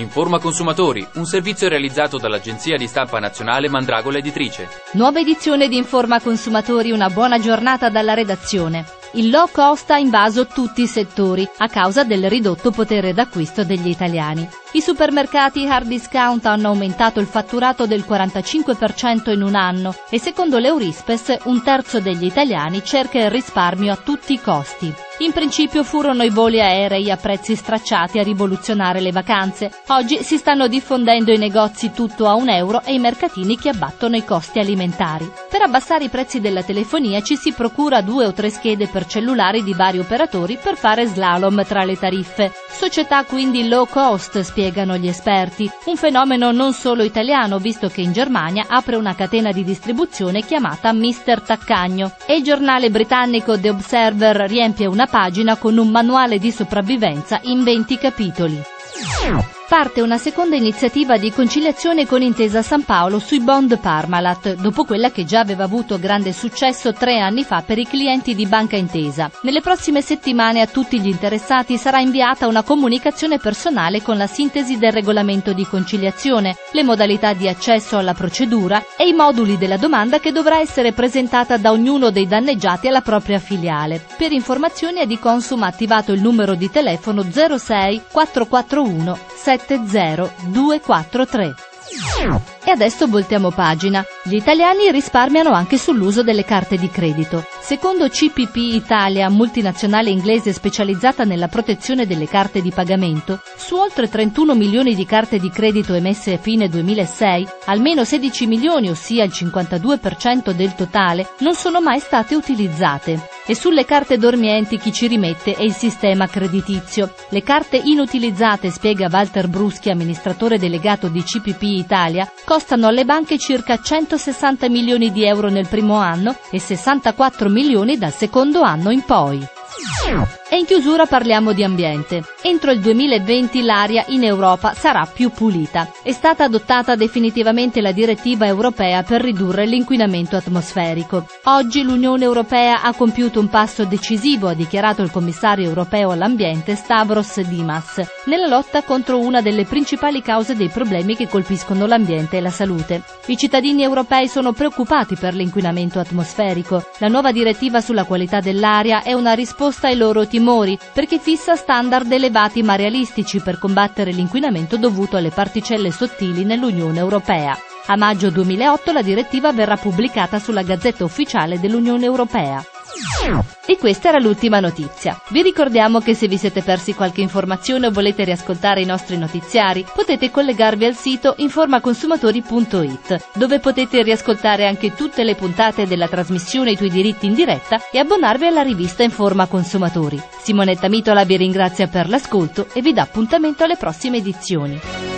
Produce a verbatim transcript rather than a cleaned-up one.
Informa Consumatori, un servizio realizzato dall'agenzia di stampa nazionale Mandragola Editrice. Nuova edizione di Informa Consumatori, una buona giornata dalla redazione. Il low cost ha invaso tutti i settori a causa del ridotto potere d'acquisto degli italiani. I supermercati hard discount hanno aumentato il fatturato del quarantacinque per cento in un anno e secondo l'Eurispes un terzo degli italiani cerca il risparmio a tutti i costi. In principio furono i voli aerei a prezzi stracciati a rivoluzionare le vacanze. Oggi si stanno diffondendo i negozi tutto a un euro e i mercatini che abbattono i costi alimentari. Per abbassare i prezzi della telefonia ci si procura due o tre schede per cellulari di vari operatori per fare slalom tra le tariffe. Società quindi low cost, spiegano gli esperti. Un fenomeno non solo italiano, visto che in Germania apre una catena di distribuzione chiamata mister Taccagno e il giornale britannico The Observer riempie una pagina con un manuale di sopravvivenza in venti capitoli. Parte una seconda iniziativa di conciliazione con Intesa San Paolo sui bond Parmalat, dopo quella che già aveva avuto grande successo tre anni fa per i clienti di Banca Intesa. Nelle prossime settimane a tutti gli interessati sarà inviata una comunicazione personale con la sintesi del regolamento di conciliazione, le modalità di accesso alla procedura e i moduli della domanda che dovrà essere presentata da ognuno dei danneggiati alla propria filiale. Per informazioni Adiconsum ha attivato il numero di telefono zero sei quattro quattro uno sette zero due quattro tre. E adesso voltiamo pagina. Gli italiani risparmiano anche sull'uso delle carte di credito. Secondo C P P Italia, multinazionale inglese specializzata nella protezione delle carte di pagamento, su oltre trentuno milioni di carte di credito emesse a fine duemilasei, almeno sedici milioni, ossia il cinquantadue per cento del totale, non sono mai state utilizzate. E sulle carte dormienti chi ci rimette è il sistema creditizio. Le carte inutilizzate, spiega Walter Bruschi, amministratore delegato di C P P Italia, costano alle banche circa centosessanta milioni di euro nel primo anno e sessantaquattro milioni dal secondo anno in poi. E in chiusura parliamo di ambiente. Entro il duemilaventi l'aria in Europa sarà più pulita. È stata adottata definitivamente la direttiva europea per ridurre l'inquinamento atmosferico. Oggi l'Unione Europea ha compiuto un passo decisivo, ha dichiarato il commissario europeo all'ambiente Stavros Dimas, nella lotta contro una delle principali cause dei problemi che colpiscono l'ambiente e la salute. I cittadini europei sono preoccupati per l'inquinamento atmosferico. La nuova direttiva sulla qualità dell'aria è una risposta ai loro timori, perché fissa standard elevati ma realistici per combattere l'inquinamento dovuto alle particelle sottili nell'Unione Europea. A maggio duemilaotto la direttiva verrà pubblicata sulla Gazzetta Ufficiale dell'Unione Europea. E questa era l'ultima notizia. Vi ricordiamo che se vi siete persi qualche informazione o volete riascoltare i nostri notiziari, potete collegarvi al sito informaconsumatori punto it, dove potete riascoltare anche tutte le puntate della trasmissione I tuoi diritti in diretta e abbonarvi alla rivista Informa Consumatori. Simonetta Mitola vi ringrazia per l'ascolto e vi dà appuntamento alle prossime edizioni.